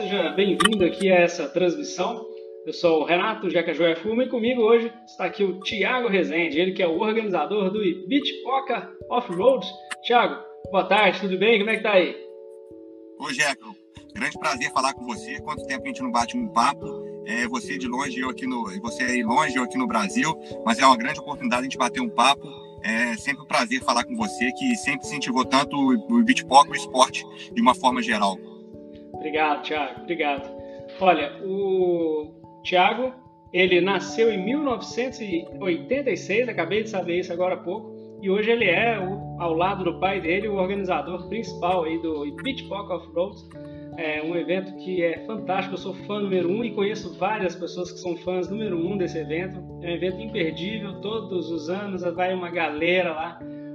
seja bem-vindo aqui a essa transmissão. Eu sou o Renato Jeca Joia Fuma e comigo hoje está aqui o Thiago Rezende, ele que é o organizador do Ibitipoca Off-Road. Thiago, boa tarde, tudo bem? Como é que tá aí? Oi, Jeca, grande prazer falar com você. Quanto tempo a gente não bate um papo? Você de longe, você aí longe, eu aqui no Brasil, mas é uma grande oportunidade a gente bater um papo. É sempre um prazer falar com você, que sempre incentivou tanto o Ibitipoca e o esporte de uma forma geral. Obrigado, Thiago, obrigado. Olha, o Thiago, ele nasceu em 1986, acabei de saber isso agora há pouco, e hoje ele é, ao lado do pai dele, o organizador principal aí do Ibitipoca Off-Road. É um evento que é fantástico, eu sou fã número 1 e conheço várias pessoas que são fãs número 1 desse evento. É um evento imperdível, todos os anos vai uma galera lá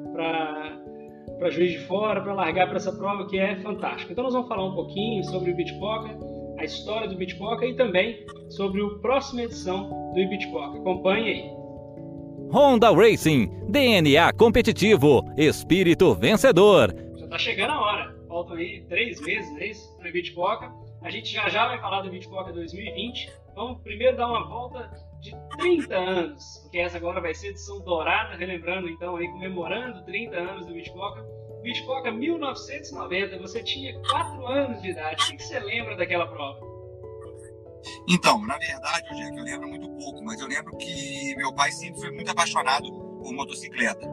para Juiz de Fora, para largar para essa prova que é fantástica. Então nós vamos falar um pouquinho sobre o Ibitipoca, a história do Ibitipoca e também sobre a próxima edição do Ibitipoca. Acompanhe aí. Honda Racing, DNA competitivo, espírito vencedor. Já está chegando a hora. Faltam aí 3 meses para o Ibitipoca. A gente já vai falar do Ibitipoca 2020. Vamos primeiro dar uma volta de 30 anos, porque essa agora vai ser edição dourada, relembrando então aí, comemorando 30 anos do Ibitipoca. Ibitipoca 1990, você tinha 4 anos de idade. O que você lembra daquela prova? Então, na verdade, eu lembro muito pouco, mas eu lembro que meu pai sempre foi muito apaixonado por motocicleta.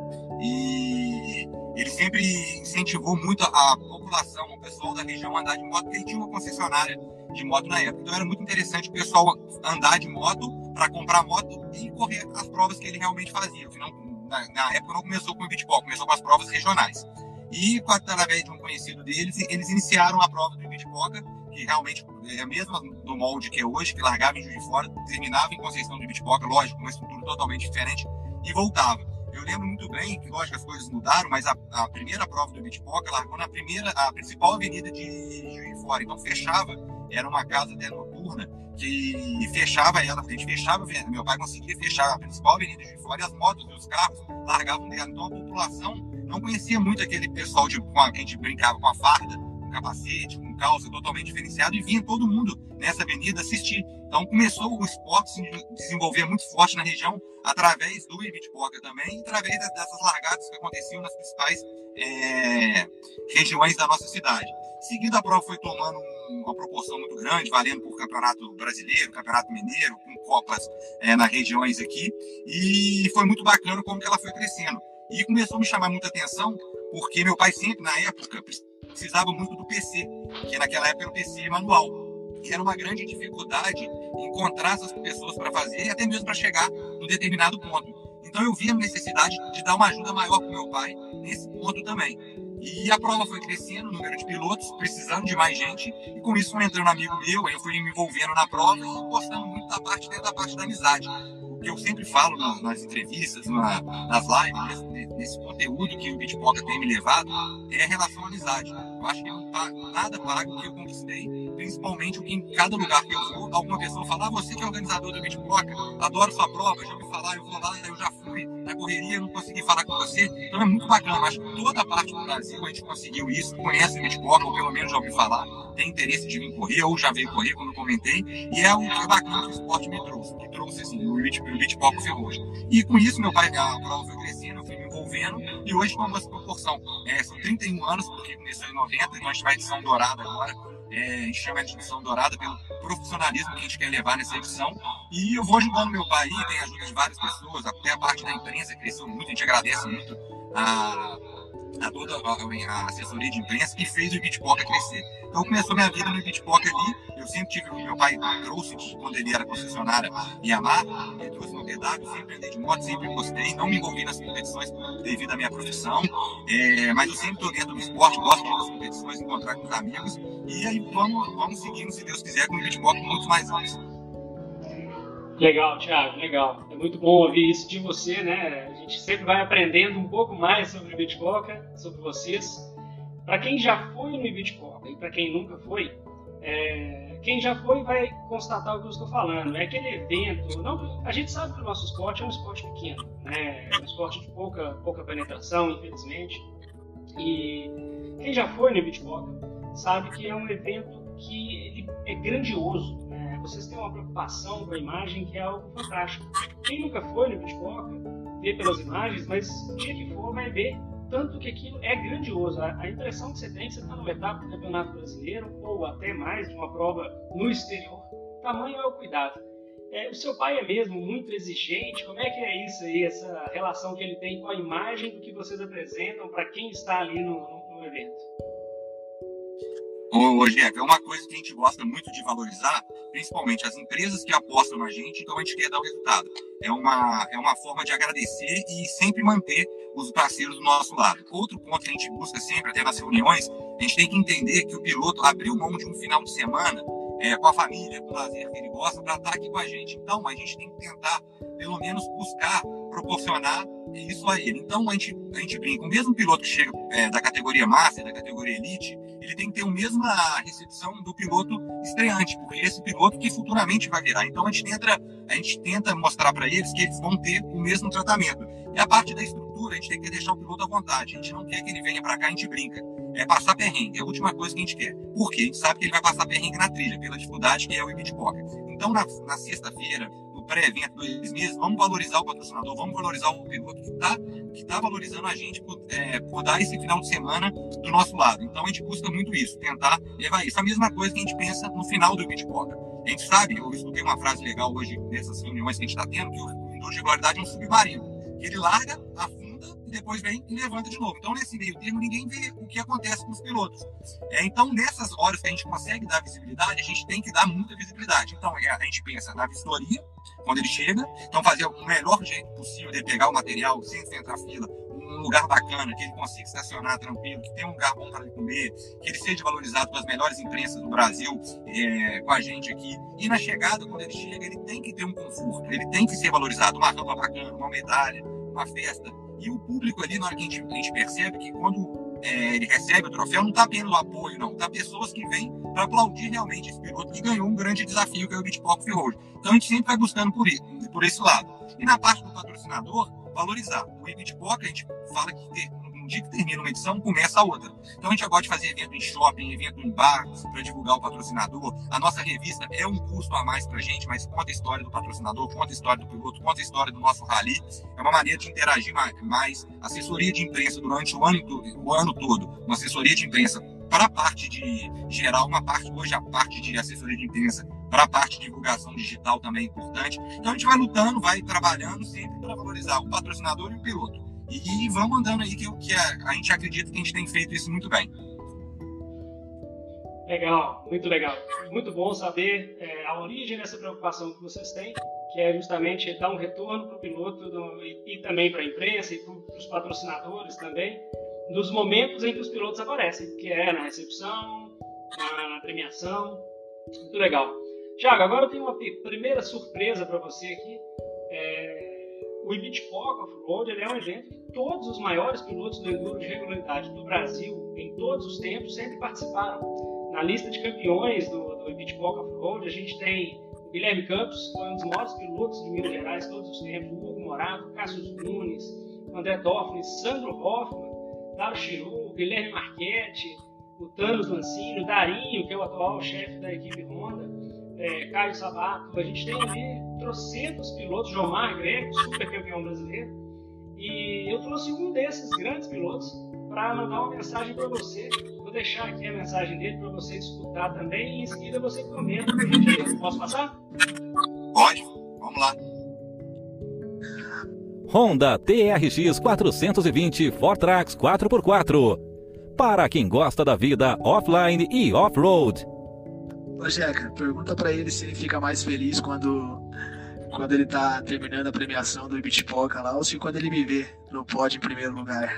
E ele sempre incentivou muito a população, o pessoal da região a andar de moto, porque ele tinha uma concessionária de moto na época. Então era muito interessante o pessoal andar de moto para comprar moto e correr as provas que ele realmente fazia. Afinal, na época não começou com o Ibitipoca, começou com as provas regionais. E, através de um conhecido deles, eles iniciaram a prova do Ibitipoca, que realmente é a mesma do molde que é hoje, que largava em Juiz de Fora, terminava em Conceição do Ibitipoca, lógico, com uma estrutura totalmente diferente, e voltava. Eu lembro muito bem que, lógico, as coisas mudaram, mas a primeira prova do Ibitipoca largou a principal avenida de Juiz de Fora. Então fechava, era uma casa até noturna, que fechava ela, a gente fechava, meu pai conseguia fechar a principal avenida de Juiz de Fora e as motos e os carros largavam dela. Então a população não conhecia muito aquele pessoal com a gente brincava com a farda, com capacete, com calça totalmente diferenciado, e vinha todo mundo nessa avenida assistir. Então começou o esporte a se desenvolver muito forte na região, através do Ibitipoca também, e através dessas largadas que aconteciam nas principais regiões da nossa cidade. Em seguida, a prova foi tomando uma proporção muito grande, valendo por campeonato brasileiro, campeonato mineiro, com copas nas regiões aqui, e foi muito bacana como que ela foi crescendo. E começou a me chamar muita atenção, porque meu pai sempre, na época, precisava muito do PC, que naquela época era o PC manual. E era uma grande dificuldade encontrar essas pessoas para fazer e até mesmo para chegar num determinado ponto. Então eu vi a necessidade de dar uma ajuda maior para o meu pai nesse ponto também. E a prova foi crescendo, o número de pilotos, precisando de mais gente, e com isso foi entrando um amigo meu, eu fui me envolvendo na prova e gostando muito da parte da amizade. O que eu sempre falo nas entrevistas, nas lives, nesse conteúdo que o Ibitipoca tem me levado, é a relação à amizade. Eu acho que nada paga o que eu conquistei, principalmente o que em cada lugar que eu vou, alguma pessoa fala: você que é organizador do Ibitipoca, adoro sua prova, já ouvi falar, eu vou lá, eu já fui na correria, não consegui falar com você. Então é muito bacana, eu acho que toda parte do Brasil a gente conseguiu isso, conhece o Ibitipoca, ou pelo menos já ouviu falar, tem interesse de vir correr, ou já veio correr, como eu comentei, e é o que é bacana que o esporte me trouxe, assim, o Ibitipoca Ferrugem. E com isso, meu pai, a prova foi crescendo, eu fui me envolvendo, e hoje com essa proporção. São 31 anos, porque começou em 90, então a gente vai edição dourada agora, a gente chama de edição dourada pelo profissionalismo que a gente quer levar nessa edição, e eu vou ajudando meu pai, tem a ajuda de várias pessoas, até a parte da imprensa cresceu muito, a gente agradece muito a toda a assessoria de imprensa que fez o Ibitipoca crescer. Então começou minha vida no Ibitipoca ali, eu sempre tive, meu pai trouxe, quando ele era concessionária Yamaha, ele trouxe uma PW, sempre andei de moto, sempre gostei, não me envolvi nas competições devido à minha profissão, mas eu sempre estou dentro do esporte, gosto de ir nas competições, encontrar com os amigos, e aí vamos seguindo, se Deus quiser, com o Ibitipoca por muitos mais anos. Legal, Thiago, legal. É muito bom ouvir isso de você, né? A gente sempre vai aprendendo um pouco mais sobre o Ibitipoca, sobre vocês. Para quem já foi no Ibitipoca e para quem nunca foi, quem já foi vai constatar o que eu estou falando. É aquele evento... A gente sabe que o nosso esporte é um esporte pequeno, né? É um esporte de pouca penetração, infelizmente. E quem já foi no Ibitipoca sabe que é um evento que ele é grandioso. Vocês têm uma preocupação com a imagem que é algo fantástico. Quem nunca foi no Ibitipoca, vê pelas imagens, mas o dia que for vai ver tanto que aquilo é grandioso. A impressão que você tem que você está numa etapa do Campeonato Brasileiro ou até mais de uma prova no exterior. Tamanho é o cuidado. O seu pai é mesmo muito exigente? Como é que é isso aí, essa relação que ele tem com a imagem do que vocês apresentam para quem está ali no evento? Ô, Jeff, é uma coisa que a gente gosta muito de valorizar, principalmente as empresas que apostam na gente, então a gente quer dar o resultado. É uma forma de agradecer e sempre manter os parceiros do nosso lado. Outro ponto que a gente busca sempre, até nas reuniões, a gente tem que entender que o piloto abriu mão de um final de semana com a família, com o lazer que ele gosta, para estar aqui com a gente. Então, a gente tem que tentar, pelo menos, buscar proporcionar isso a ele. Então, a gente brinca. O mesmo piloto que chega da categoria Master, da categoria Elite, ele tem que ter a mesma recepção do piloto estreante, porque esse piloto que futuramente vai virar. Então, a gente tenta mostrar para eles que eles vão ter o mesmo tratamento. E a parte da estrutura, a gente tem que deixar o piloto à vontade. A gente não quer que ele venha para cá, a gente brinca. É passar perrengue, é a última coisa que a gente quer. Por quê? A gente sabe que ele vai passar perrengue na trilha, pela dificuldade que é o Ibitipoca. Então, na sexta-feira, no pré-evento 2 meses, vamos valorizar o patrocinador, vamos valorizar o piloto que tá valorizando a gente por dar esse final de semana do nosso lado. Então, a gente busca muito isso, tentar levar isso. A mesma coisa que a gente pensa no final do Ibitipoca. A gente sabe, eu escutei uma frase legal hoje nessas reuniões que a gente está tendo, que o Indulto de Regularidade é um submarino. Ele larga, afunda e depois vem e levanta de novo. Então, nesse meio termo, ninguém vê o que acontece com os pilotos. Então, nessas horas que a gente consegue dar visibilidade, a gente tem que dar muita visibilidade. Então, a gente pensa na vistoria, quando ele chega, então fazer o melhor jeito possível de pegar o material sem enfrentar fila, um lugar bacana, que ele consiga estacionar tranquilo, que tenha um lugar bom para ele comer, que ele seja valorizado pelas melhores imprensas do Brasil com a gente aqui. E na chegada, quando ele chega, ele tem que ter um conforto, ele tem que ser valorizado, uma rampa bacana, uma medalha, uma festa. E o público ali, na hora que a gente percebe que quando ele recebe o troféu, não está apenas o apoio, não. Está pessoas que vêm para aplaudir realmente esse piloto que ganhou um grande desafio, que é o Ibitipoca Off-Road. Então a gente sempre vai buscando por esse lado. E na parte do patrocinador, valorizar. O Ibitipoca, a gente fala que um dia que termina uma edição, começa a outra. Então a gente já gosta de fazer evento em shopping, evento em bar, para divulgar o patrocinador. A nossa revista é um custo a mais para a gente, mas conta a história do patrocinador, conta a história do piloto, conta a história do nosso rally. É uma maneira de interagir mais. Assessoria de imprensa durante o ano todo. Uma assessoria de imprensa para a parte de geral, hoje a parte de assessoria de imprensa para a parte de divulgação digital também é importante. Então a gente vai lutando, vai trabalhando sempre para valorizar o patrocinador e o piloto. E vamos andando aí que a gente acredita que a gente tem feito isso muito bem. Legal, muito legal. Muito bom saber a origem dessa preocupação que vocês têm, que é justamente dar um retorno para o piloto e também para a imprensa e para os patrocinadores também, dos momentos em que os pilotos aparecem, que é na recepção, na premiação. Muito legal. Thiago, agora eu tenho uma primeira surpresa para você aqui. O Ibitipoca Off-Road é um evento que todos os maiores pilotos do enduro de regularidade do Brasil, em todos os tempos, sempre participaram. Na lista de campeões do Ibitipoca Off-Road, a gente tem o Guilherme Campos, que foi um dos maiores pilotos de Minas Gerais todos os tempos, o Hugo Morato, Cássio Nunes, André Toffoli, Sandro Hoffman, Daro Chiru, Guilherme Marchetti, o Thanos Lancini, o Darinho, que é o atual chefe da equipe Honda, Caio Sabato. A gente tem ali trocentos pilotos, Jomar Greco, super campeão brasileiro, e eu trouxe um desses grandes pilotos para mandar uma mensagem para você. Vou deixar aqui a mensagem dele para você escutar também, e em seguida você comenta com a gente. Posso passar? Pode, vamos lá. Honda TRX 420 Fortrax 4x4. Para quem gosta da vida offline e off-road. Ô Jeca, pergunta pra ele se ele fica mais feliz quando ele tá terminando a premiação do Ibitipoca lá, ou se quando ele me vê no pódio em primeiro lugar.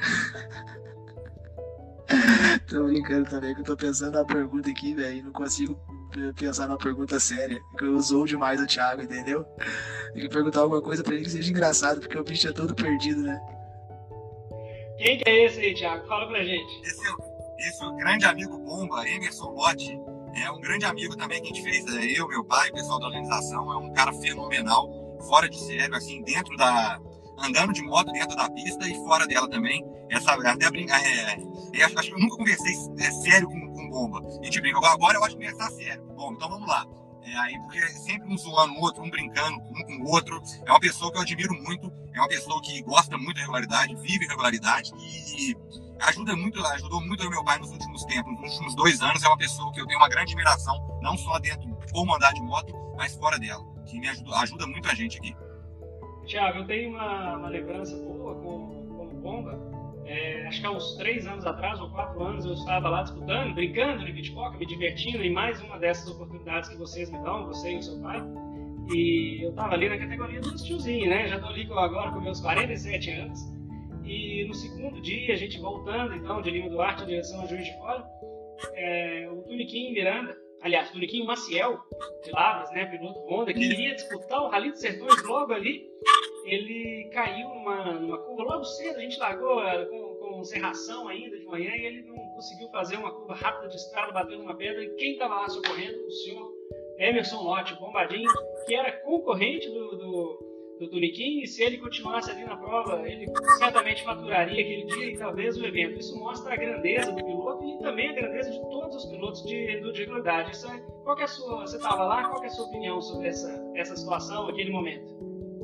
Tô brincando também, que eu tô pensando na pergunta aqui, velho, não consigo pensar numa pergunta séria, que eu usou demais o Thiago, entendeu? Tem que perguntar alguma coisa pra ele que seja engraçado, porque o bicho é todo perdido, né? Quem que é esse aí, Thiago? Fala pra gente. Esse é o grande amigo Bomba, Emerson Lotti. É um grande amigo também que a gente fez, eu, meu pai, o pessoal da organização. É um cara fenomenal, fora de sério, assim, andando de moto dentro da pista e fora dela também. Acho que eu nunca conversei sério com o Bomba. A gente brinca, agora eu acho que começar sério. Bom, então vamos lá. Aí, porque sempre um zoando o outro, um brincando um com o outro. É uma pessoa que eu admiro muito, é uma pessoa que gosta muito da regularidade, vive regularidade e ajudou muito o meu pai nos últimos tempos, nos últimos 2 anos. É uma pessoa que eu tenho uma grande admiração, não só dentro como andar de moto, mas fora dela, que me ajuda muito a gente aqui. Tiago, eu tenho uma lembrança boa com o Bomba. Acho que há uns 3 anos atrás, ou 4 anos, eu estava lá disputando, brincando no beachpoker, me divertindo em mais uma dessas oportunidades que vocês me dão, você e o seu pai. E eu estava ali na categoria dos tiozinhos, né? Já estou ali agora com meus 47 anos. E no segundo dia, a gente voltando então de Lima Duarte em direção a Juiz de Fora, o Tuniquinho Miranda, aliás, Tuniquinho Maciel, de Lavras, né? Piloto Honda, que iria disputar o Rally dos Sertões logo ali. Ele caiu numa curva logo cedo, a gente largou com serração ainda de manhã e ele não conseguiu fazer uma curva rápida de estrada, bateu numa pedra. E quem estava lá socorrendo? O senhor Emerson Lotti, o Bombadinho, que era concorrente do Tuniquinho, e se ele continuasse ali na prova, ele certamente faturaria aquele dia e talvez o evento. Isso mostra a grandeza do piloto e também a grandeza de todos os pilotos de regularidade. Qual que é a sua, você estava lá, qual que é a sua opinião sobre essa situação, aquele momento?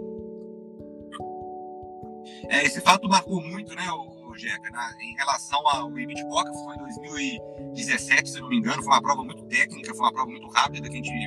Esse fato marcou muito, né, o Jeca, em relação ao beachpoker. Foi em 2017, se não me engano. Foi uma prova muito técnica, foi uma prova muito rápida, que a gente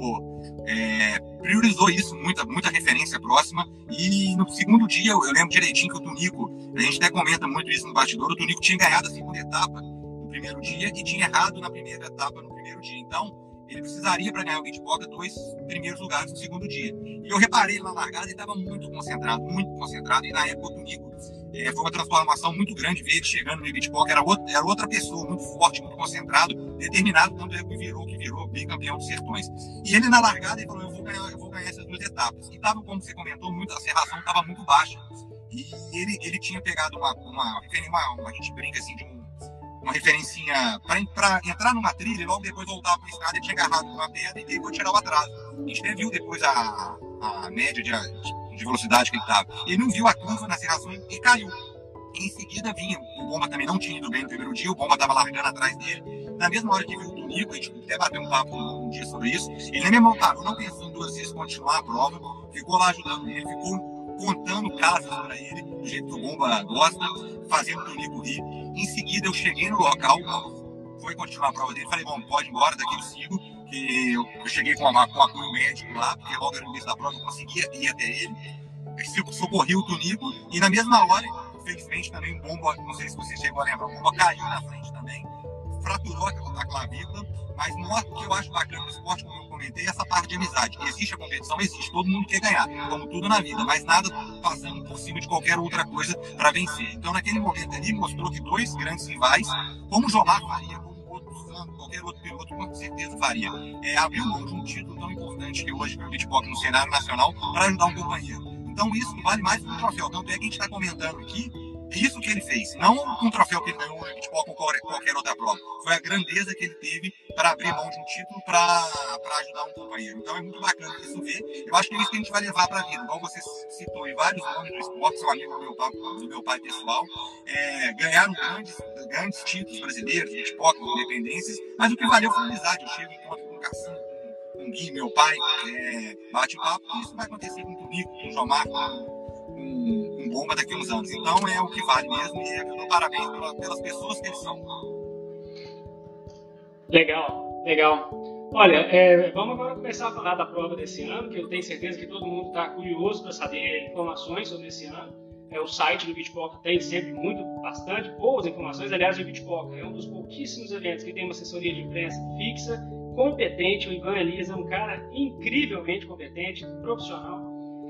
priorizou isso, muita referência próxima. E no segundo dia, eu lembro direitinho que o Tunico, a gente até comenta muito isso no bastidor, o Tunico tinha ganhado a segunda etapa no primeiro dia e tinha errado na primeira etapa no primeiro dia. Então, ele precisaria, para ganhar o beachpoker, 2 primeiros lugares no segundo dia. E eu reparei na largada, ele estava muito concentrado. E na época o Tunico foi uma transformação muito grande, ver ele chegando no beachpoker, era outra pessoa, muito forte, muito concentrado, determinado, tanto é que virou bicampeão dos Sertões. E ele na largada, ele falou, eu vou ganhar essas 2 etapas. E estava, como você comentou, a serração estava muito baixa. E ele tinha pegado a gente brinca assim, de uma referencinha para entrar numa trilha e logo depois voltar para a escada. Ele tinha agarrado uma pedra e depois tirar o atraso. A gente até viu depois a média de velocidade que ele estava. Ele não viu a curva na serração e caiu. Em seguida vinha, o Bomba também não tinha ido bem no primeiro dia, o Bomba estava largando atrás dele. Na mesma hora que viu o Tunico, a gente até bateu um papo um dia sobre isso, ele nem mesmo parou, não pensou em 2 vezes continuar a prova, ficou lá ajudando ele, ficou contando casos para ele, do jeito que o Bomba gosta, fazendo o Tunico rir. Em seguida eu cheguei no local, foi continuar a prova dele, falei, bom, pode ir embora, daqui eu sigo, que eu cheguei com apoio médico lá, porque logo no início da prova eu conseguia ir até ele, socorri o Tunico, e na mesma hora, infelizmente também o Bomba, não sei se você chegou a lembrar, o Bomba caiu na frente também, fraturou a clavícula, mas mostra o que eu acho bacana no esporte, como eu comentei, essa parte de amizade. Existe a competição, existe, todo mundo quer ganhar, como tudo na vida, mas nada passando por cima de qualquer outra coisa para vencer. Então naquele momento ali mostrou que 2 grandes rivais, como o Jomar faria, como o outro Santos, qualquer outro piloto com certeza faria, abriu mão de um título tão importante que hoje o beachpoker no cenário nacional para ajudar um companheiro. Então isso vale mais que um troféu. Tanto é que a gente está comentando aqui, isso que ele fez, não um troféu que ele ganhou no beachpoker ou qualquer outra prova. Foi a grandeza que ele teve para abrir mão de um título para ajudar um companheiro. Então é muito bacana isso ver. Eu acho que é isso que a gente vai levar para a vida. Igual você citou em vários nomes do esporte, são amigos do meu pai pessoal, ganharam grandes títulos brasileiros, beachpoker, independências, mas o que valeu foi a amizade. Eu chego em encontro com o Cassim, com o Gui, meu pai, bate papo, e isso vai acontecer com o Tunico, com o Jomar, com Bomba daqui a uns anos. Então é o que vale mesmo, e eu dou parabéns pelas pessoas que eles são. Legal. Olha, vamos agora começar a falar da prova desse ano, que eu tenho certeza que todo mundo está curioso para saber informações sobre esse ano. O site do beachpoker tem sempre bastante boas informações. Aliás, o beachpoker é um dos pouquíssimos eventos que tem uma assessoria de imprensa fixa, competente. O Ivan Elias é um cara incrivelmente competente, profissional.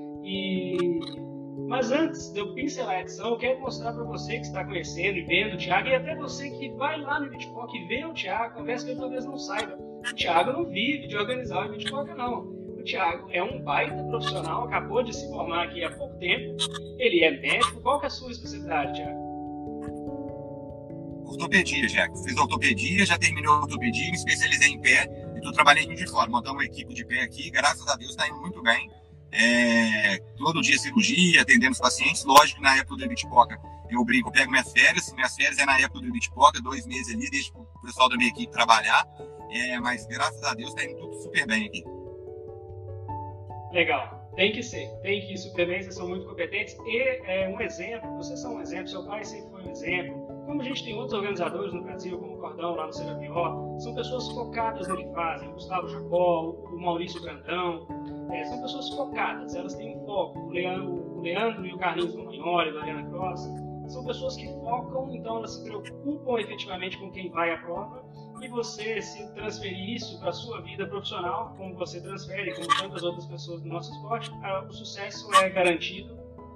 Mas antes de eu pincelar a edição, eu quero mostrar para você que está conhecendo e vendo o Thiago, e até você que vai lá no beachpoker e vê o Thiago, conversa que ele talvez não saiba. O Thiago não vive de organizar o beachpoker, não. O Thiago é um baita profissional, acabou de se formar aqui há pouco tempo. Ele é médico. Qual que é a sua especialidade, Thiago? Ortopedia, Jack. Fiz ortopedia, já terminei a ortopedia, me especializei em pé e estou trabalhando de fora. Montamos uma equipe de pé aqui, graças a Deus está indo muito bem. Todo dia cirurgia, atendendo os pacientes. Lógico que na época do beachpoker eu brinco, eu pego minhas férias é na época do beachpoker, 2 meses ali, deixo pessoal da minha equipe trabalhar, mas graças a Deus está indo tudo super bem aqui. Legal, tem que ir super bem, vocês são muito competentes e um exemplo, vocês são um exemplo, seu pai sempre foi um exemplo, como a gente tem outros organizadores no Brasil, como o Cordão lá no CWO, são pessoas focadas no que fazem, o Gustavo Jacó, o Maurício Brandão, são pessoas focadas, elas têm um foco, o Leandro e o Carlinhos Romagnoli, da Ariana Cross, são pessoas que focam, então elas se preocupam efetivamente com quem vai à prova, e você, se transferir isso para a sua vida profissional, como você transfere, como tantas outras pessoas do nosso esporte, o sucesso é garantido,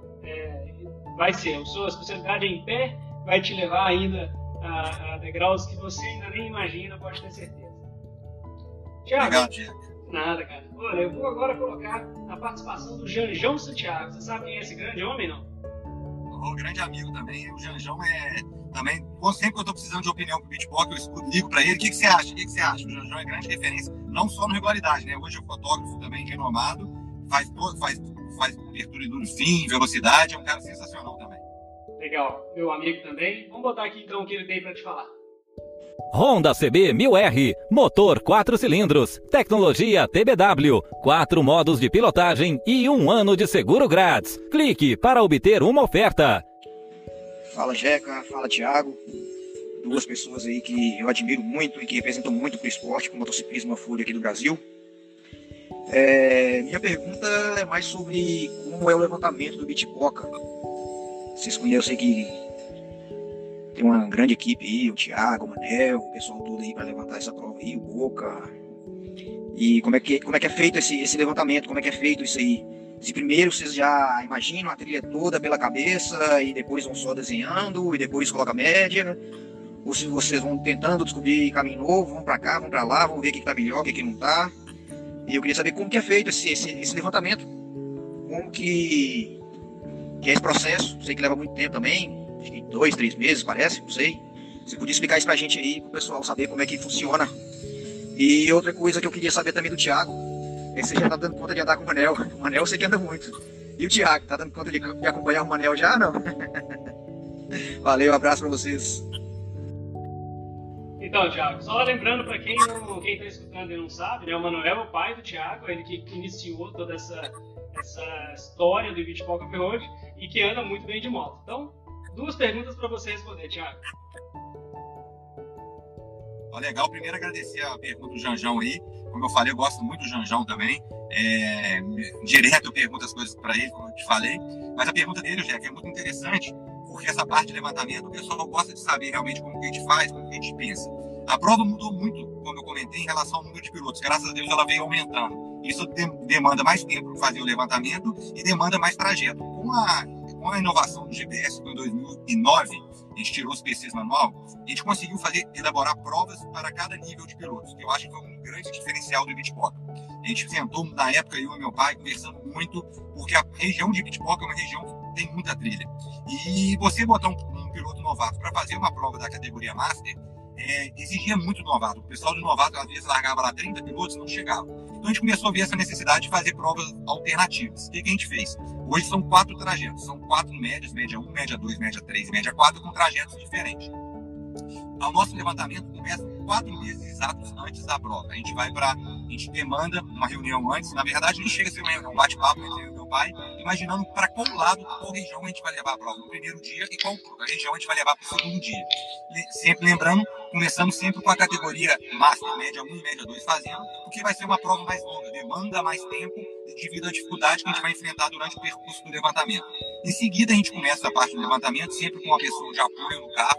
vai ser, a sua especialidade em pé vai te levar ainda a degraus que você ainda nem imagina, pode ter certeza. Tiago, legal, Tiago. Nada, cara. Olha, eu vou agora colocar a participação do Janjão Santiago. Você sabe quem é esse grande homem, não? Um grande amigo também. O Janjão também, sempre que eu estou precisando de opinião pro beatbox, eu ligo para ele. O que você acha? O Janjão é grande referência, não só no regularidade, né? Hoje é fotógrafo também, renomado, faz abertura do fim, velocidade, é um cara sensacional também. Legal, meu amigo também. Vamos botar aqui então o que ele tem para te falar. Honda CB 1000R, motor 4 cilindros, tecnologia TBW, 4 modos de pilotagem e 1 ano de seguro grátis. Clique para obter uma oferta. Fala Jeca, fala Thiago, duas pessoas aí que eu admiro muito e que representam muito para o esporte, para o motociclismo a fúria aqui do Brasil. Minha pergunta é mais sobre como é o levantamento do Bitpoca. Vocês conhecem, eu sei que tem uma grande equipe aí, o Thiago, o Manel, o pessoal todo aí para levantar essa prova aí, o Boca. E como é que é feito esse levantamento, como é que é feito isso aí? Se primeiro vocês já imaginam a trilha toda pela cabeça e depois vão só desenhando e depois coloca a média, ou se vocês vão tentando descobrir caminho novo, vão para cá, vão para lá, vão ver o que está melhor, o que não está. E eu queria saber como que é feito esse levantamento, como que é esse processo. Sei que leva muito tempo também, acho que 2, 3 meses parece, não sei. Você podia explicar isso pra gente aí, pro pessoal saber como é que funciona. E outra coisa que eu queria saber também do Thiago, é que você já tá dando conta de andar com o Manel. O Manel você que anda muito. E o Thiago, tá dando conta de acompanhar o Manel já, não? Valeu, abraço pra vocês. Então, Thiago, só lembrando para quem está escutando e não sabe, né, o Manuel é o pai do Thiago, ele que iniciou toda essa história do Beachpoker Off-Road e que anda muito bem de moto. Então, 2 perguntas para você responder, Thiago. Legal, primeiro agradecer a pergunta do Janjão aí. Como eu falei, eu gosto muito do Janjão também. Direto eu pergunto as coisas para ele, como eu te falei. Mas a pergunta dele, Jack, é muito interessante, porque essa parte de levantamento, o pessoal gosta de saber realmente como que a gente faz, como que a gente pensa. A prova mudou muito, como eu comentei, em relação ao número de pilotos. Graças a Deus ela veio aumentando. Isso demanda mais tempo para fazer o levantamento e demanda mais trajeto. Com a inovação do GPS, em 2009, a gente tirou os PCs manual, a gente conseguiu elaborar provas para cada nível de pilotos, que eu acho que foi um grande diferencial do Beachpoker. A gente sentou, na época, eu e meu pai, conversando muito, porque a região de Beachpoker é uma região que tem muita trilha. E você botar um piloto novato para fazer uma prova da categoria Master, exigia muito novato. O pessoal de novato, às vezes, largava lá 30 pilotos e não chegava. Então, a gente começou a ver essa necessidade de fazer provas alternativas. O que a gente fez? Hoje são 4 trajetos. São 4 médias, média 1, média 2, média 3, média 4, com trajetos diferentes. O nosso levantamento começa 4 meses exatos antes da prova. A gente demanda uma reunião antes. Na verdade, nem chega a ser uma reunião, um bate-papo entre eu e meu pai, imaginando para qual lado, qual região a gente vai levar a prova no primeiro dia e qual região a gente vai levar para o segundo dia. Sempre lembrando, começando sempre com a categoria Master, média 1 e média 2 fazendo, porque vai ser uma prova mais longa, demanda mais tempo devido à dificuldade que a gente vai enfrentar durante o percurso do levantamento. Em seguida, a gente começa a parte do levantamento, sempre com uma pessoa de apoio no carro,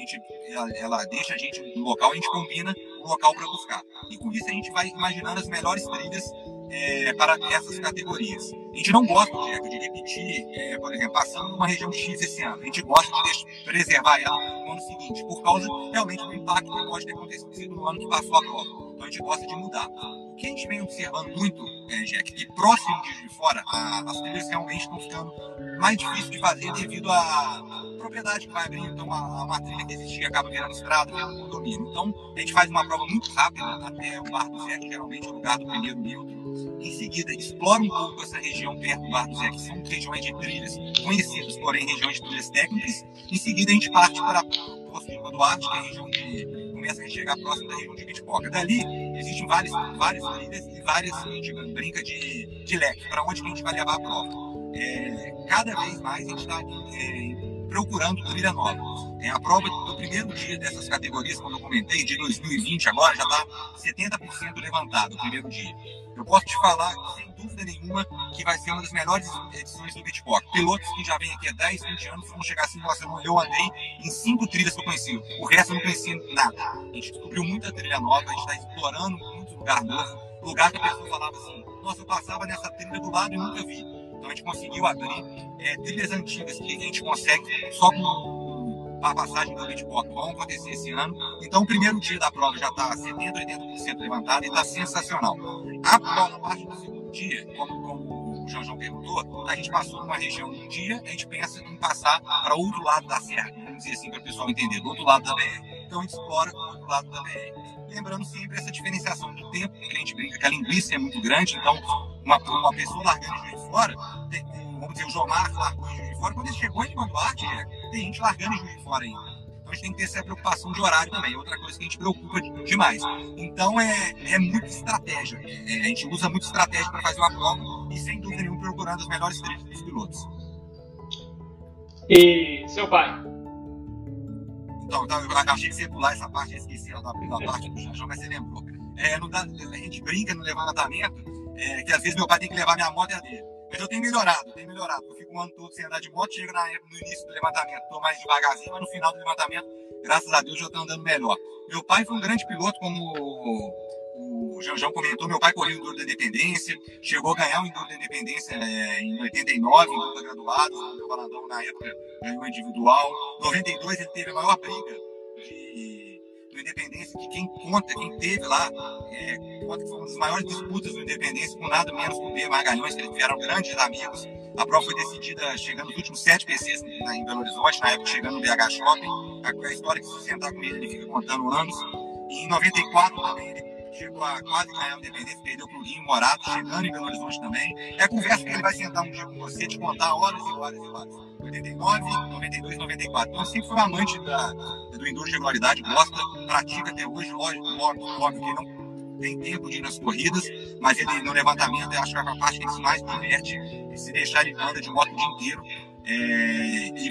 ela deixa a gente no local, a gente combina o local para buscar. E com isso a gente vai imaginando as melhores trilhas para essas categorias. A gente não gosta, de repetir, por exemplo, passando numa região X esse ano. A gente gosta de preservar ela no ano seguinte, por causa realmente do impacto que pode ter acontecido no ano que passou a prova. Então a gente gosta de mudar. O que a gente vem observando muito, Jack, que próximo de fora, as trilhas realmente estão ficando mais difíceis de fazer devido à propriedade que vai abrir. Então uma trilha que existia acaba virando estrada, virando condomínio. Então a gente faz uma prova muito rápida até o Bar do Zé, que geralmente é o lugar do primeiro neutro. Em seguida, explora um pouco essa região perto do Bar do Zé, que são regiões de trilhas conhecidas, porém regiões de trilhas técnicas. Em seguida, a gente parte para a Poço de Duarte, que é a região de começa a chegar próximo da região de Ibitipoca. Dali, existem várias trilhas e várias, a gente brinca de leque, para onde que a gente vai levar a prova. Cada vez mais a gente está procurando trilha nova. A prova do primeiro dia dessas categorias, como eu comentei, de 2020 agora, já está 70% levantado o primeiro dia. Eu posso te falar, sem dúvida nenhuma, que vai ser uma das melhores edições do Ibitipoca. Pilotos que já vêm aqui há 10, 20 anos vão chegar assim, nossa, eu andei em 5 trilhas que eu conheci. O resto eu não conhecia nada. A gente descobriu muita trilha nova, a gente está explorando muito lugar novo. Lugar que a pessoa falava assim, nossa, eu passava nessa trilha do lado e nunca vi. Então a gente conseguiu abrir trilhas antigas que a gente consegue só com a passagem do Ibitipoca. Vão acontecer esse ano. Então o primeiro dia da prova já está 70%, 80% levantado e está sensacional. A parte do segundo dia, como o João perguntou, a gente passou numa região um dia, a gente pensa em passar para outro lado da serra, vamos dizer assim, para o pessoal entender, do outro lado da BR. Então a gente explora o outro lado da BR. Lembrando sempre essa diferenciação do tempo, que a gente brinca que a linguiça é muito grande, então uma pessoa largando de Juiz de Fora, vamos dizer, o Jomar largou de Juiz de Fora, quando ele chegou em Duarte, tem gente largando de Juiz de Fora ainda. Então a gente tem que ter essa preocupação de horário também, outra coisa que a gente preocupa demais. Então é muita estratégia, a gente usa muita estratégia para fazer uma prova e sem dúvida nenhuma procurando as melhores trilhas dos pilotos. E seu pai? Então, eu achei que você ia pular essa parte, eu esqueci da parte do João, mas você lembrou. A gente brinca no levantamento, que às vezes meu pai tem que levar minha moto e a dele. Mas eu tenho melhorado. Eu fico um ano todo sem andar de moto, chego no início do levantamento, estou mais devagarzinho, mas no final do levantamento, graças a Deus, eu estou andando melhor. Meu pai foi um grande piloto, como o João comentou, meu pai correu o Enduro da Independência, chegou a ganhar o Enduro da Independência em 89, em luta graduada, o Balandão na época ganhou individual. Em 92 ele teve a maior briga do Independência, que quem teve lá, conta que foi uma das maiores disputas do Independência, com nada menos que o B. Magalhães, que eles tiveram grandes amigos. A prova foi decidida chegando nos últimos 7 PCs em Belo Horizonte, na época chegando no BH Shopping. A história que se sentar com ele fica contando anos. E em 94 também ele chegou a quase ganhar a Independência, perdeu para o Guinho Morato, chegando em Belo Horizonte também. Conversa que ele vai sentar um dia com você, te contar horas e horas e horas. 89, 92, 94. Então sempre foi um amante do Enduro de regularidade, gosta, pratica até hoje, lógico que ele não tem tempo de ir nas corridas, mas ele no levantamento, eu acho que é a parte que ele se mais diverte, se deixar ele anda de moto o dia inteiro, e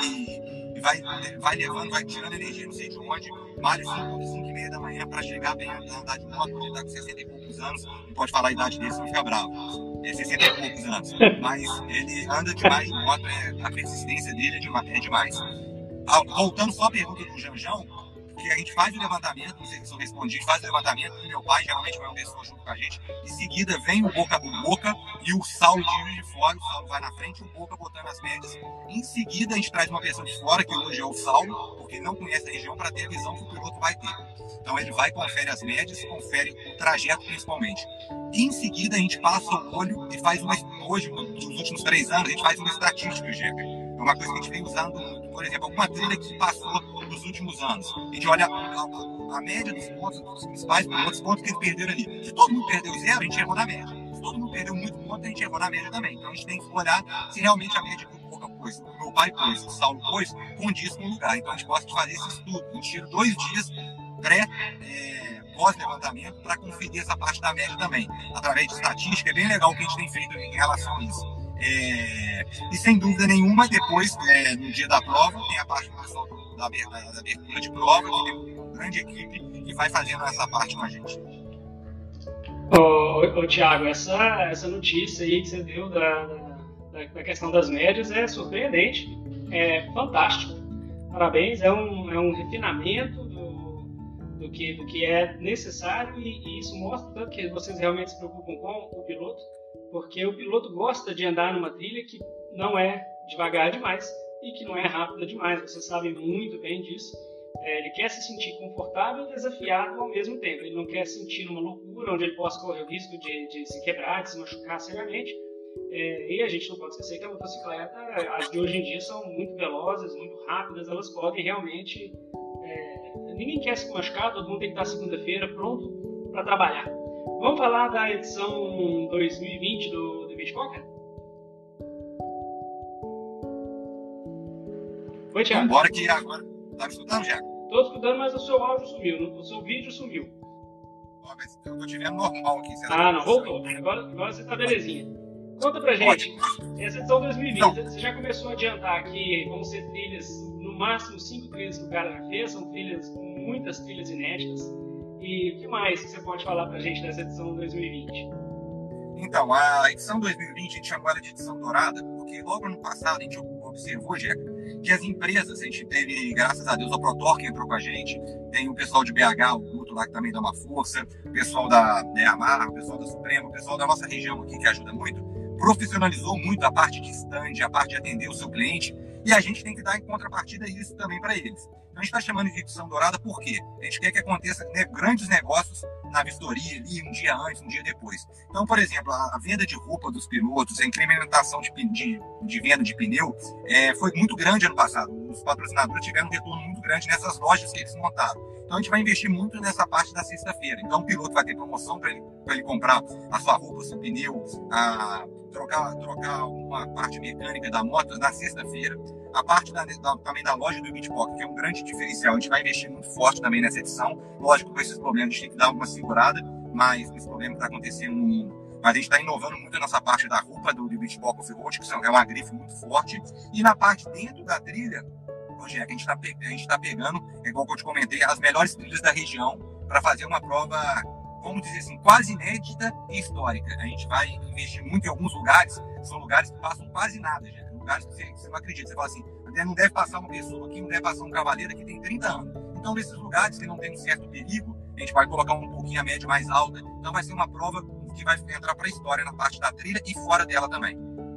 vai levando, vai tirando energia, não sei de onde, mais 5 e meia da manhã para chegar bem a andar de moto. Ele está com 60 e poucos anos, não pode falar a idade dele, senão fica bravo. 60 e poucos anos, mas ele anda demais em moto, a persistência dele é demais. Voltando só à pergunta do Janjão, que a gente faz o levantamento, não sei se eu respondi, faz o levantamento, e meu pai geralmente vai uma pessoa junto com a gente, em seguida vem o Boca e o Saulo de Juiz de Fora, o Saulo vai na frente e o Boca botando as médias. Em seguida a gente traz uma pessoa de fora, que hoje é o Saulo, porque ele não conhece a região, para ter a visão que o piloto vai ter. Então ele vai, confere as médias, confere o trajeto principalmente. E em seguida a gente passa o olho e faz hoje, nos últimos 3 anos, a gente faz uma estatística, Jeca. É uma coisa que a gente vem usando, por exemplo, alguma trilha que passou nos últimos anos. A gente olha a média dos pontos, dos principais pilotos, pontos que eles perderam ali. Se todo mundo perdeu 0, a gente errou na média. Se todo mundo perdeu muito ponto, a gente errou na média também. Então a gente tem que olhar se realmente a média que o Boca pôs, o meu pai pôs, o Saulo pôs, condiz com o lugar. Então a gente gosta de fazer esse estudo. A gente tira 2 dias pós-levantamento para conferir essa parte da média também. Através de estatística, é bem legal o que a gente tem feito em relação a isso. E sem dúvida nenhuma, depois, no dia da prova, tem a parte da abertura de prova, que tem uma grande equipe que vai fazendo essa parte com a gente. Ô Thiago, essa notícia aí que você deu da questão das médias é surpreendente, é fantástico. Parabéns, é um refinamento do que é necessário e isso mostra tanto que vocês realmente se preocupam com o piloto, porque o piloto gosta de andar numa trilha que não é devagar demais e que não é rápida demais. Vocês sabem muito bem disso. Ele quer se sentir confortável e desafiado ao mesmo tempo. Ele não quer sentir uma loucura onde ele possa correr o risco de se quebrar, de se machucar seriamente. E a gente não pode esquecer que a motocicleta, as de hoje em dia, são muito velozes, muito rápidas. Elas podem realmente... ninguém quer se machucar, todo mundo tem que estar segunda-feira pronto para trabalhar. Vamos falar da edição 2020 do Ibitipoca? Oi, Thiago. Vamos embora que agora... Tá me escutando, Thiago? Tô escutando, mas o seu áudio sumiu, o seu vídeo sumiu. Eu tô te vendo normal aqui. Não, voltou. Agora você tá belezinha. Conta pra gente, essa edição 2020, então, você já começou a adiantar que vão ser trilhas, no máximo 5 trilhas que o cara já fez, são trilhas com muitas trilhas inéditas. E o que mais você pode falar pra gente dessa edição 2020? Então, a edição 2020 a gente chamou ela de edição dourada, porque logo no passado a gente observou, Jeca, que as empresas, a gente teve, graças a Deus, a Protor que entrou com a gente, tem o pessoal de BH, o Guto lá que também dá uma força, o pessoal da Amar, o pessoal da Suprema, o pessoal da nossa região aqui que ajuda muito, profissionalizou muito a parte de stand, a parte de atender o seu cliente, e a gente tem que dar em contrapartida isso também para eles. Então a gente está chamando de edição dourada porque a gente quer que aconteça grandes negócios na vistoria ali, um dia antes, um dia depois. Então, por exemplo, a venda de roupa dos pilotos, a incrementação de venda de pneu foi muito grande ano passado. Os patrocinadores tiveram um retorno muito grande nessas lojas que eles montaram. Então a gente vai investir muito nessa parte da sexta-feira. Então o piloto vai ter promoção para ele comprar a sua roupa, o seu pneu, trocar uma parte mecânica da moto na sexta-feira. A parte também da loja do Bitpock, que é um grande diferencial. A gente vai investir muito forte também nessa edição. Lógico que com esses problemas a gente tem que dar uma segurada, mas esse problema que está acontecendo no mundo. Mas a gente está inovando muito a nossa parte da roupa do Bitpock Off-Road, que é uma grife muito forte. E na parte dentro da trilha, Jack, a gente tá pegando, igual que eu te comentei, as melhores trilhas da região para fazer uma prova, vamos dizer assim, quase inédita e histórica. A gente vai investir muito em alguns lugares, são lugares que passam quase nada, Jack. Lugares que você não acredita. Você fala assim, não deve passar uma pessoa aqui, não deve passar um cavaleiro aqui, tem 30 anos. Então, nesses lugares que não tem um certo perigo, a gente vai colocar um pouquinho a média mais alta. Então, vai ser uma prova que vai entrar para a história na parte da trilha e fora dela também.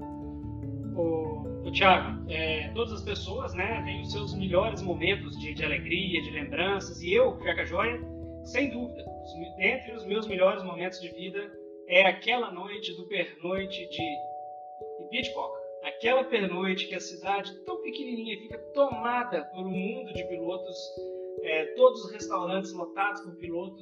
Thiago, todas as pessoas, né, têm os seus melhores momentos de alegria, de lembranças, e eu, Jeca Joia, sem dúvida, entre os meus melhores momentos de vida é aquela noite do pernoite de Bitpock. Aquela pernoite que a cidade tão pequenininha fica tomada por um mundo de pilotos, todos os restaurantes lotados por pilotos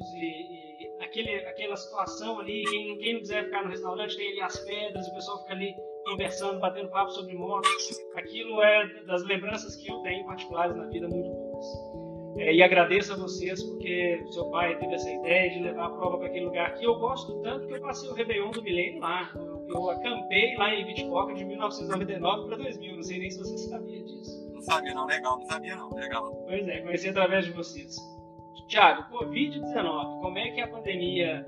e aquela situação ali, quem não quiser ficar no restaurante tem ali as pedras, o pessoal fica ali conversando, batendo papo sobre motos. Aquilo é das lembranças que eu tenho particulares na vida muito boas. E agradeço a vocês porque o seu pai teve essa ideia de levar a prova para aquele lugar que eu gosto tanto que eu passei o Réveillon do Milênio lá. Eu acampei lá em Bitpock de 1999 para 2000. Não sei nem se você sabia disso. Não sabia não, legal. Não sabia não, legal. Pois é, conheci através de vocês. Thiago, Covid-19, como é que a pandemia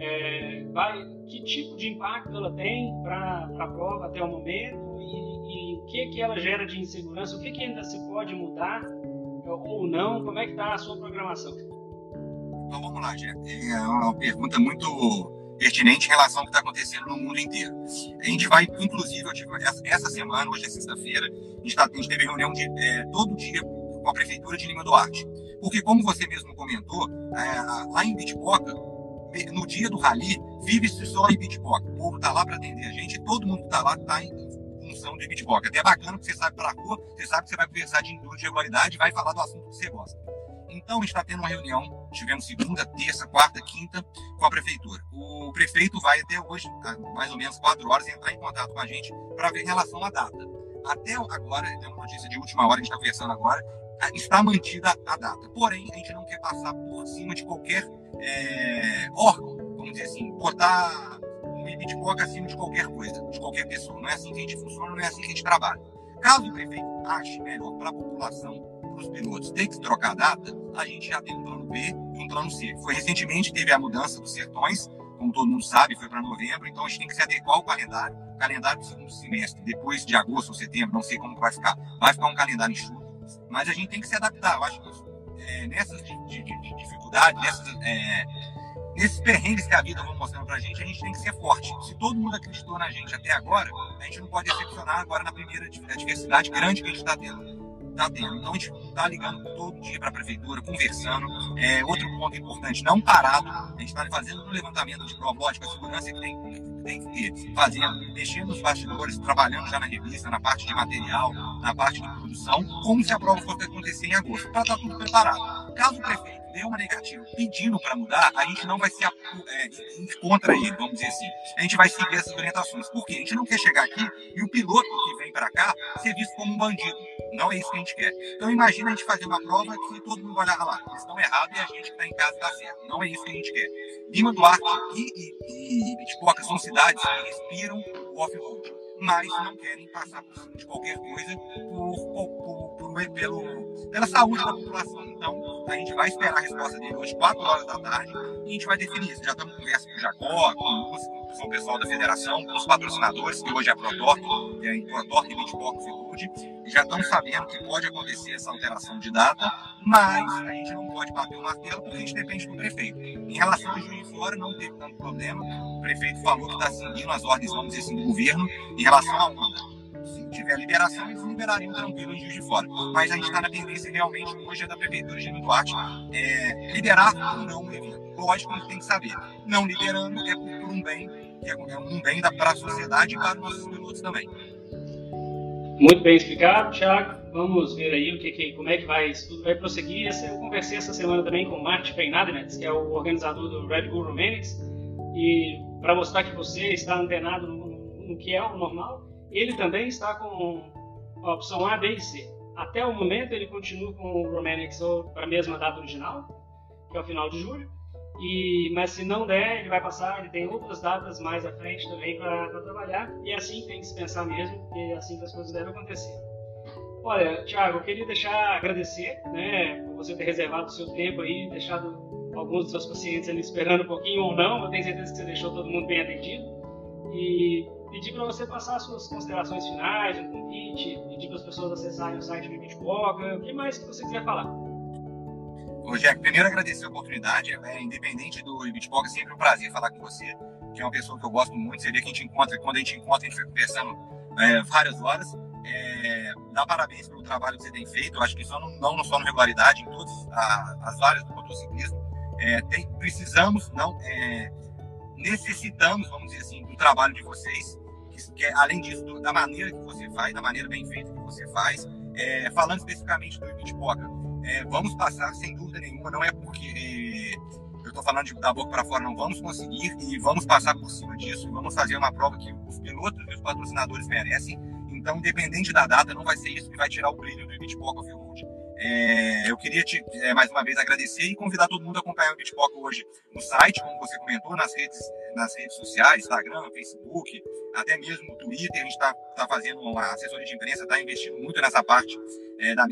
que tipo de impacto ela tem para a prova até o momento e o que ela gera de insegurança, o que ainda se pode mudar ou não, como é que está a sua programação? Então vamos lá, Jeff. É uma pergunta muito pertinente em relação ao que está acontecendo no mundo inteiro. A gente vai, inclusive, essa semana, hoje é sexta-feira, a gente teve reunião todo dia com a Prefeitura de Lima Duarte. Porque, como você mesmo comentou, lá em Bitpock, no dia do rally, vive-se só em Bitpock. O povo está lá para atender a gente, todo mundo que está lá está em função de Bitpock. Até é bacana que você sai para a rua, você sabe que você vai conversar de indústria de regularidade e vai falar do assunto que você gosta. Então, a gente está tendo uma reunião, tivemos segunda, terça, quarta, quinta, com a Prefeitura. O prefeito vai até hoje, mais ou menos 4 horas, entrar em contato com a gente para ver em relação à data. Até agora, tem uma notícia de última hora, a gente está conversando agora, está mantida a data. Porém, a gente não quer passar por cima de qualquer órgão, vamos dizer assim, botar um Bitpock acima de qualquer coisa, de qualquer pessoa. Não é assim que a gente funciona, não é assim que a gente trabalha. Caso o prefeito ache melhor para a população, para os pilotos, ter que trocar a data, a gente já tem um plano B e um plano C. Recentemente teve a mudança dos sertões, como todo mundo sabe, foi para novembro, então a gente tem que se adequar ao calendário do segundo semestre, depois de agosto ou setembro, não sei como vai ficar um calendário enxuto, mas a gente tem que se adaptar. Eu acho que nessas dificuldades, nesses perrengues que a vida vai mostrando pra gente, a gente tem que ser forte. Se todo mundo acreditou na gente até agora, a gente não pode decepcionar agora na primeira adversidade grande que a gente está tendo. Então a gente está ligando todo dia para a prefeitura, conversando. Outro ponto importante, não parado. A gente está fazendo um levantamento de prova, lógico, a segurança que tem que ter, fazendo, mexendo nos bastidores, trabalhando já na revista, na parte de material, na parte de produção, como se a prova fosse acontecer em agosto, para estar tudo preparado. Caso o prefeito, der uma negativa pedindo para mudar, a gente não vai ser contra ele, vamos dizer assim. A gente vai seguir essas orientações. Por quê? A gente não quer chegar aqui e o piloto que vem para cá ser visto como um bandido. Não é isso que a gente quer. Então imagina a gente fazer uma prova que todo mundo olhar lá, eles estão errados e a gente que está em casa está certo. Não é isso que a gente quer. Lima Duarte e Bitipoca são cidades que respiram o off-road, mas não querem passar por cima de qualquer coisa pela saúde da população. Então, a gente vai esperar a resposta dele hoje, 4 horas da tarde, e a gente vai definir isso. Já estamos em conversa com o Jacó, com o Lúcio, com o pessoal da federação, com os patrocinadores, que hoje é a ProTorque, que é a ProTorque e Bitipoca Off-Road, e já estão sabendo que pode acontecer essa alteração de data, mas a gente não pode bater o martelo porque a gente depende do prefeito. Em relação a Juiz de Fora, não teve tanto problema. O prefeito falou que está seguindo as ordens, vamos dizer assim, do governo em relação à onda. Se tiver liberação, eles liberariam tranquilo em Juiz de Fora. Mas a gente está na tendência realmente, hoje é da Prefeitura de Lima Duarte, liberar ou não o evento. Lógico que a gente tem que saber. Não liberando é por um bem, que é um bem para a sociedade e para os nossos pilotos também. Muito bem explicado, Thiago. Vamos ver aí como é que isso tudo vai prosseguir. Eu conversei essa semana também com o Martin Feinadnetz, que é o organizador do Red Bull Romantics, e para mostrar que você está antenado no que é o normal, ele também está com a opção A, B e C. Até o momento ele continua com o Romantics para a mesma data original, que é o final de julho, mas se não der, ele vai passar, ele tem outras datas mais à frente também para trabalhar, e é assim que tem que se pensar mesmo, porque é assim que as coisas devem acontecer. Olha, Thiago, eu queria agradecer, né, por você ter reservado o seu tempo aí, deixado alguns dos seus pacientes ali esperando um pouquinho ou não, eu tenho certeza que você deixou todo mundo bem atendido, e pedir para você passar as suas considerações finais, um convite, pedir para as pessoas acessarem o site do Bitipoca, o que mais que você quiser falar. Ô, Jack, primeiro agradecer a oportunidade, independente do Bitipoca, é sempre um prazer falar com você, que é uma pessoa que eu gosto muito, você vê que a gente encontra, quando a gente fica conversando várias horas, dá parabéns pelo trabalho que você tem feito, eu acho que não só na regularidade, em todas as áreas do motociclismo, necessitamos, vamos dizer assim, do trabalho de vocês, que além disso, da maneira que você faz, da maneira bem feita que você faz, falando especificamente do Bitipoca, vamos passar, sem dúvida nenhuma, não é porque eu estou falando da boca para fora, não, vamos conseguir e vamos passar por cima disso, vamos fazer uma prova que os pilotos e os patrocinadores merecem, então, independente da data, não vai ser isso que vai tirar o brilho do Bitipoca Off-Road. Eu queria mais uma vez agradecer e convidar todo mundo a acompanhar o Bitipoca hoje no site, como você comentou, nas redes sociais, Instagram, Facebook, até mesmo no Twitter. A gente está fazendo uma assessoria de imprensa, está investindo muito nessa parte da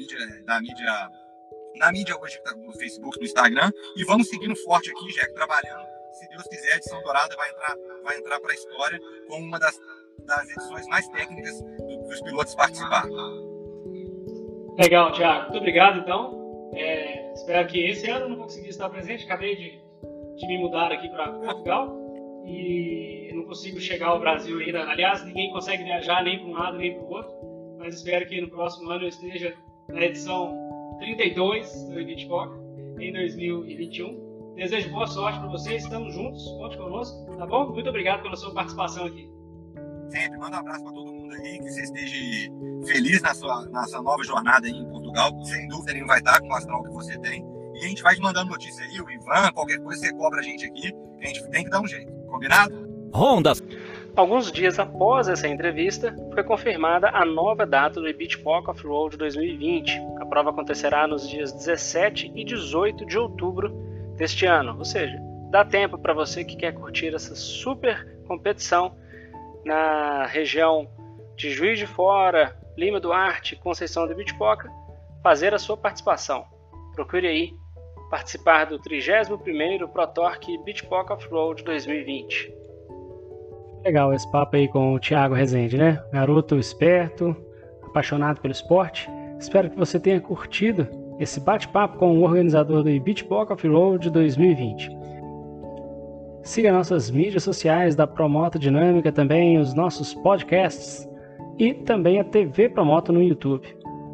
mídia hoje no Facebook, no Instagram, e vamos seguindo forte aqui, Jack, trabalhando. Se Deus quiser, a edição dourada vai entrar para a história como uma das edições mais técnicas dos pilotos participar. Legal, Thiago. Muito obrigado, então. Espero que esse ano eu não vou conseguir estar presente. Acabei de me mudar aqui para Portugal e não consigo chegar ao Brasil ainda. Aliás, ninguém consegue viajar nem para um lado nem para o outro. Mas espero que no próximo ano eu esteja na edição 32 do Bitipoca, em 2021. Desejo boa sorte para vocês. Estamos juntos. Conte conosco, tá bom? Muito obrigado pela sua participação aqui. Sempre. Manda um abraço para todo mundo aí, que você esteja feliz na sua nova jornada aí em Portugal. Sem dúvida nenhuma vai estar com o astral que você tem. E a gente vai te mandando notícia aí, o Ivan, qualquer coisa você cobra a gente aqui, que a gente tem que dar um jeito. Combinado? Honda. Alguns dias após essa entrevista, foi confirmada a nova data do Bitipoca Off-Road 2020. A prova acontecerá nos dias 17 e 18 de outubro deste ano. Ou seja, dá tempo para você que quer curtir essa super competição na região de Juiz de Fora, Lima Duarte, Conceição do Bitipoca, fazer a sua participação. Procure aí participar do 31º ProTorque Bitipoca Off-Road 2020. Legal esse papo aí com o Thiago Rezende, né? Garoto esperto, apaixonado pelo esporte. Espero que você tenha curtido esse bate-papo com o organizador do Bitipoca Off-Road 2020. Siga nossas mídias sociais da Promoto Dinâmica, também os nossos podcasts e também a TV Promoto no YouTube,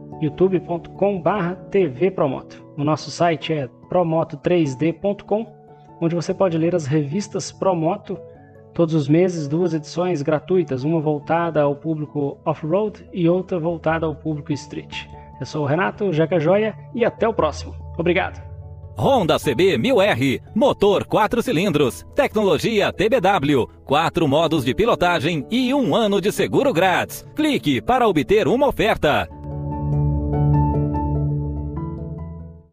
youtube.com/tvpromoto. O nosso site é promoto3d.com, onde você pode ler as revistas Promoto todos os meses, 2 edições gratuitas, uma voltada ao público off-road e outra voltada ao público street. Eu sou o Renato Jaca Joia e até o próximo. Obrigado! Honda CB 1000R, motor 4 cilindros, tecnologia TBW, 4 modos de pilotagem e 1 ano de seguro grátis. Clique para obter uma oferta.